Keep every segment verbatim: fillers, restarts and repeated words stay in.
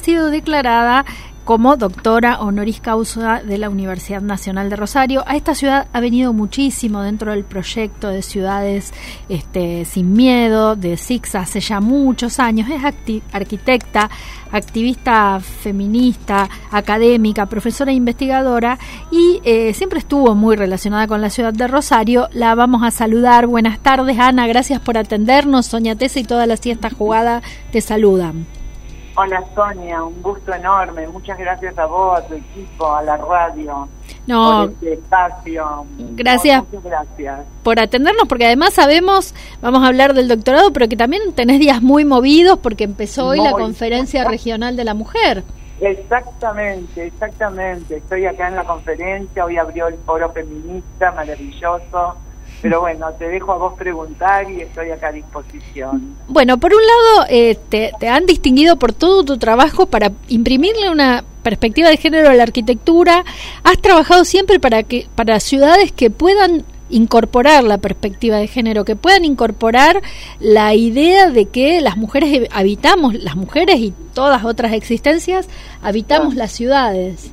sido declarada como doctora honoris causa de la Universidad Nacional de Rosario. A esta ciudad ha venido muchísimo dentro del proyecto de Ciudades este, Sin Miedo, de S I C S, hace ya muchos años. Es acti- arquitecta, activista feminista, académica, profesora e investigadora, y eh, siempre estuvo muy relacionada con la ciudad de Rosario. La vamos a saludar. Buenas tardes, Ana, gracias por atendernos. Sonia Tesa y toda la siesta jugada te saludan. Hola Sonia, un gusto enorme, muchas gracias a vos, a tu equipo, a la radio, no, por este espacio. Gracias, muchas gracias por atendernos, porque además sabemos, vamos a hablar del doctorado, pero que también tenés días muy movidos porque empezó hoy muy. la Conferencia Regional de la Mujer. Exactamente, exactamente, estoy acá en la conferencia, hoy abrió el foro feminista, maravilloso. Pero bueno, te dejo a vos preguntar y estoy acá a disposición. Bueno, por un lado, eh, te, te han distinguido por todo tu trabajo para imprimirle una perspectiva de género a la arquitectura. Has trabajado siempre para que para ciudades que puedan incorporar la perspectiva de género, que puedan incorporar la idea de que las mujeres habitamos, las mujeres y todas otras existencias, habitamos sí. las ciudades.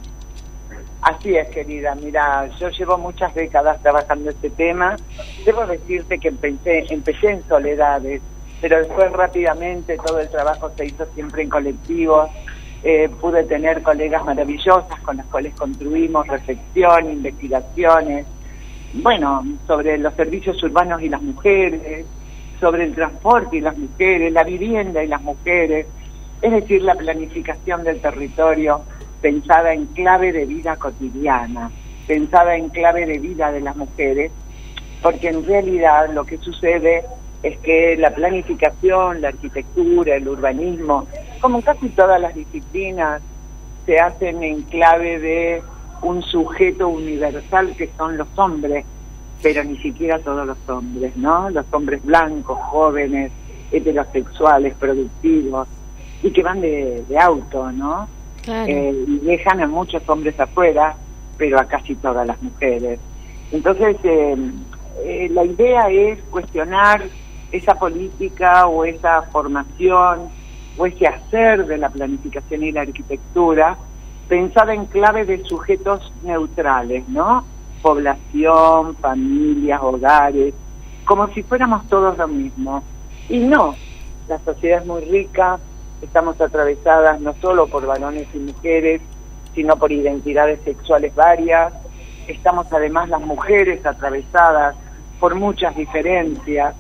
Así es, querida. Mira, yo llevo muchas décadas trabajando este tema. Debo decirte que empecé, empecé en soledades, pero después rápidamente todo el trabajo se hizo siempre en colectivos. Eh, pude tener colegas maravillosas con las cuales construimos reflexión, investigaciones, bueno, sobre los servicios urbanos y las mujeres, sobre el transporte y las mujeres, la vivienda y las mujeres, es decir, la planificación del territorio pensada en clave de vida cotidiana, pensada en clave de vida de las mujeres, porque en realidad lo que sucede es que la planificación, la arquitectura, el urbanismo, como casi todas las disciplinas, se hacen en clave de un sujeto universal que son los hombres, pero ni siquiera todos los hombres, ¿no? Los hombres blancos, jóvenes, heterosexuales, productivos, y que van de, de auto, ¿no? Claro. Eh, y dejan a muchos hombres afuera, pero a casi todas las mujeres. Entonces, eh, eh, la idea es cuestionar esa política o esa formación o ese hacer de la planificación y la arquitectura pensada en clave de sujetos neutrales, ¿no? Población, familias, hogares, como si fuéramos todos lo mismo. Y no, la sociedad es muy rica. Estamos atravesadas no solo por varones y mujeres, sino por identidades sexuales varias. Estamos además las mujeres atravesadas por muchas diferencias,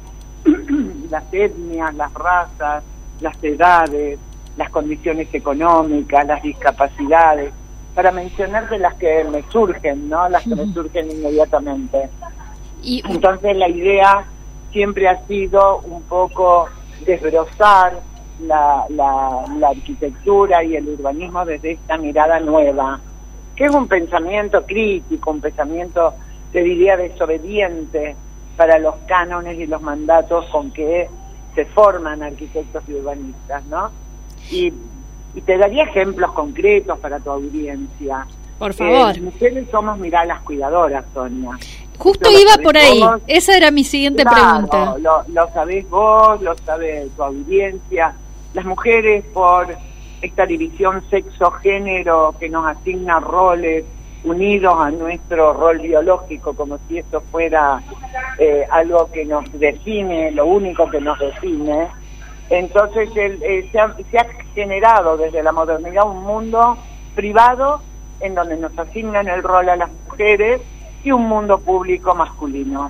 las etnias, las razas, las edades, las condiciones económicas, las discapacidades, para mencionar de las que me surgen, ¿no? Las que me surgen inmediatamente. Y entonces la idea siempre ha sido un poco desbrozar La, la, la arquitectura y el urbanismo desde esta mirada nueva, que es un pensamiento crítico, un pensamiento, te diría, desobediente para los cánones y los mandatos con que se forman arquitectos y urbanistas, ¿no? Y, y te daría ejemplos concretos para tu audiencia. Por favor. Eh, mujeres somos, mirá, las cuidadoras, Sonia. Justo lo iba por ahí, vos. Esa era mi siguiente claro, pregunta. Lo, lo sabés vos, lo sabe tu audiencia. Las mujeres, por esta división sexo-género que nos asigna roles unidos a nuestro rol biológico, como si esto fuera eh, algo que nos define, lo único que nos define, entonces el, eh, se, ha, se ha generado desde la modernidad un mundo privado en donde nos asignan el rol a las mujeres y un mundo público masculino.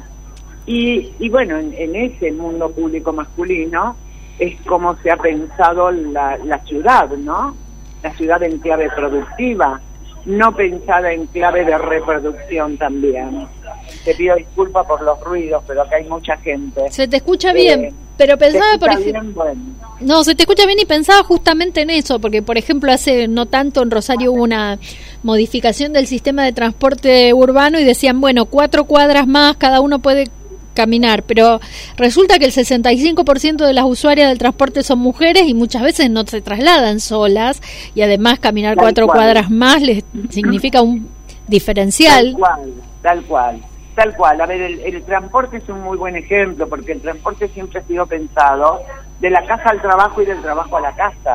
Y, y bueno, en, en ese mundo público masculino es como se ha pensado la, la ciudad, ¿no? La ciudad en clave productiva, no pensada en clave de reproducción también. Te pido disculpas por los ruidos, pero acá hay mucha gente. Se te escucha bien, eh, pero pensaba, por ejemplo... Bueno. No, se te escucha bien y pensaba justamente en eso, porque, por ejemplo, hace no tanto en Rosario hubo una modificación del sistema de transporte urbano y decían, bueno, cuatro cuadras más, cada uno puede caminar, pero resulta que el sesenta y cinco por ciento de las usuarias del transporte son mujeres y muchas veces no se trasladan solas y además caminar tal cuatro cual. cuadras más les significa un diferencial. Tal cual, tal cual, tal cual. A ver, el, el transporte es un muy buen ejemplo porque el transporte siempre ha sido pensado de la casa al trabajo y del trabajo a la casa.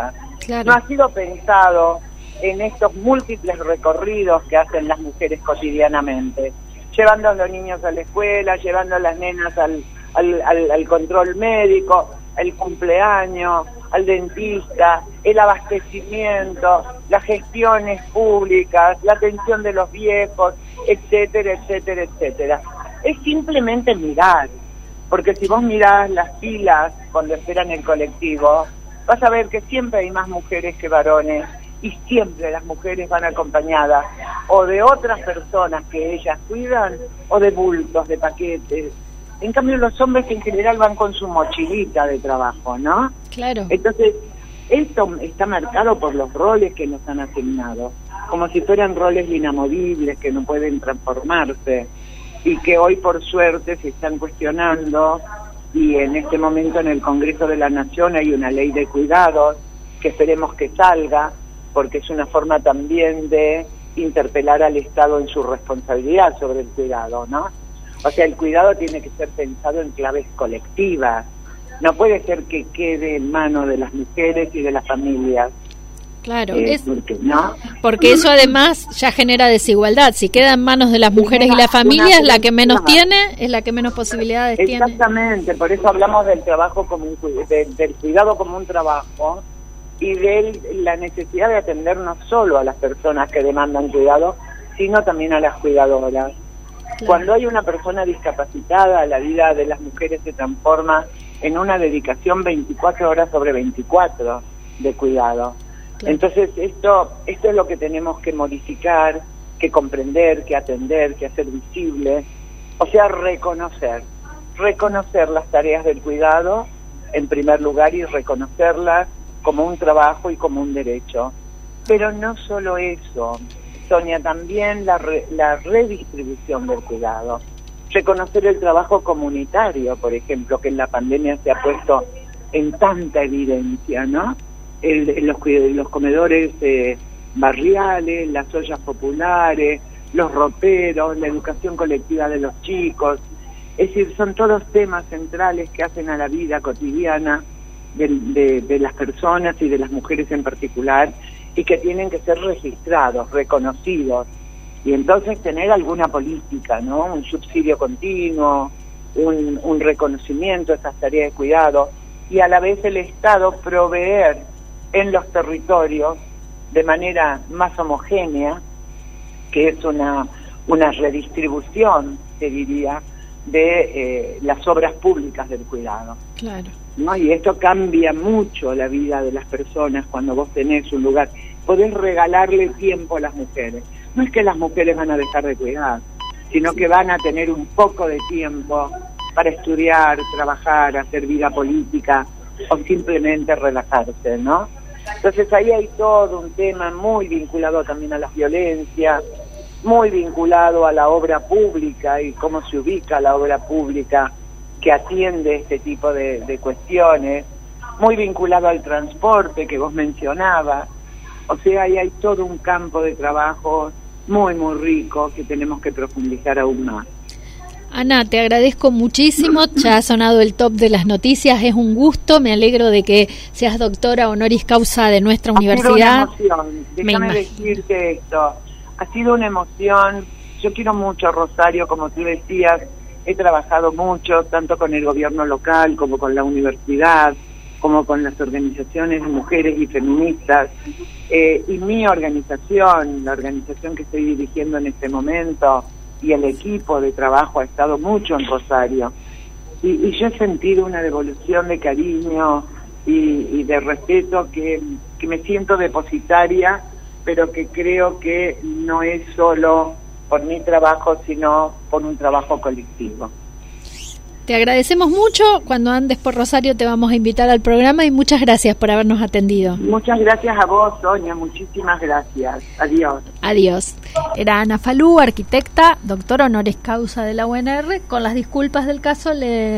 Claro. No ha sido pensado en estos múltiples recorridos que hacen las mujeres cotidianamente, llevando a los niños a la escuela, llevando a las nenas al, al, al, al control médico, el cumpleaños, al dentista, el abastecimiento, las gestiones públicas, la atención de los viejos, etcétera, etcétera, etcétera. Es simplemente mirar, porque si vos mirás las filas cuando esperan el colectivo, vas a ver que siempre hay más mujeres que varones, y siempre las mujeres van acompañadas o de otras personas que ellas cuidan o de bultos, de paquetes. En cambio los hombres en general van con su mochilita de trabajo, ¿no? Claro. Entonces, esto está marcado por los roles que nos han asignado, como si fueran roles inamovibles que no pueden transformarse y que hoy por suerte se están cuestionando, y en este momento en el Congreso de la Nación hay una ley de cuidados que esperemos que salga, porque es una forma también de interpelar al Estado en su responsabilidad sobre el cuidado, ¿no? O sea, el cuidado tiene que ser pensado en claves colectivas, no puede ser que quede en manos de las mujeres y de las familias. Claro, eh, es, porque, ¿no? porque eso además ya genera desigualdad. Si queda en manos de las mujeres y la familia, es la que menos tiene, es la que menos posibilidades tiene. Exactamente, por eso hablamos del trabajo como un, de, del cuidado como un trabajo, y de la necesidad de atender no solo a las personas que demandan cuidado, sino también a las cuidadoras. Claro. Cuando hay una persona discapacitada, la vida de las mujeres se transforma en una dedicación veinticuatro horas sobre veinticuatro de cuidado. Claro. Entonces esto, esto es lo que tenemos que modificar, que comprender, que atender, que hacer visible, o sea, reconocer, reconocer las tareas del cuidado en primer lugar y reconocerlas como un trabajo y como un derecho. Pero no solo eso, Sonia, también la, re, la redistribución del cuidado. Reconocer el trabajo comunitario, por ejemplo, que en la pandemia se ha puesto en tanta evidencia, ¿no? El, el, los, los comedores eh, barriales, las ollas populares, los roperos, la educación colectiva de los chicos. Es decir, son todos temas centrales que hacen a la vida cotidiana De, de, de las personas y de las mujeres en particular, y que tienen que ser registrados, reconocidos, y entonces tener alguna política, ¿no? Un subsidio continuo, un, un reconocimiento de esas tareas de cuidado, y a la vez el Estado proveer en los territorios de manera más homogénea, que es una, una redistribución, te diría, de eh, las obras públicas del cuidado. Claro. ¿No? Y esto cambia mucho la vida de las personas cuando vos tenés un lugar. Podés regalarle tiempo a las mujeres. No es que las mujeres van a dejar de cuidar, sino que van a tener un poco de tiempo para estudiar, trabajar, hacer vida política o simplemente relajarse, ¿no? Entonces ahí hay todo un tema muy vinculado también a las violencias, muy vinculado a la obra pública y cómo se ubica la obra pública que atiende este tipo de, de cuestiones, muy vinculado al transporte que vos mencionabas. O sea, ahí hay todo un campo de trabajo muy, muy rico que tenemos que profundizar aún más. Ana, te agradezco muchísimo, ya ha sonado el top de las noticias, es un gusto, me alegro de que seas doctora honoris causa de nuestra ha universidad. Ha sido una emoción, déjame decirte esto, ha sido una emoción, yo quiero mucho Rosario, como tú decías, he trabajado mucho, tanto con el gobierno local como con la universidad, como con las organizaciones de mujeres y feministas, eh, y mi organización, la organización que estoy dirigiendo en este momento, y el equipo de trabajo ha estado mucho en Rosario. Y, y yo he sentido una devolución de cariño y, y de respeto que, que me siento depositaria, pero que creo que no es solo por mi trabajo, sino por un trabajo colectivo. Te agradecemos mucho. Cuando andes por Rosario te vamos a invitar al programa y muchas gracias por habernos atendido. Muchas gracias a vos, Sonia. Muchísimas gracias. Adiós. Adiós. Era Ana Falú, arquitecta, doctora honoris causa de la U N R. Con las disculpas del caso le